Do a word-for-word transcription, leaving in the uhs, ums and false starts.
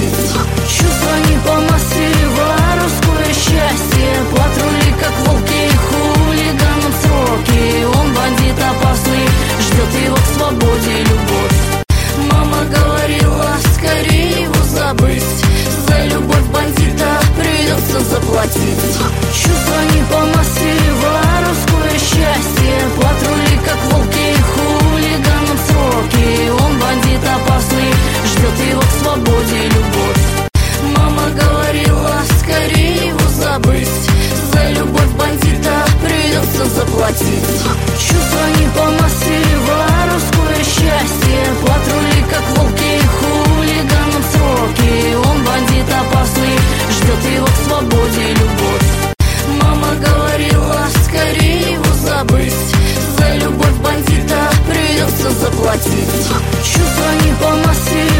заплатить. Чувства не по маслу, воровское счастье. Патрули, как волки, хулиганам сроки. Он бандит опасный, ждет его к свободе любовь. Мама говорила, скорее его забыть. За любовь бандита придется заплатить. Чувства не по маслу, воровское счастье. Патрули, как волки, хулиганам сроки. Он бандит опасный, ждет его к свободе любовь. Мама говорила, скорее его забыть. За любовь бандита придется заплатить. Чувства не по маслу, воровское счастье. Патрули, как волки, хулиганам сроки. Он бандит опасный, ждет его к свободе любовь. Мама говорила, скорее его забыть. За любовь бандита придется заплатить. Чувства не по маслу,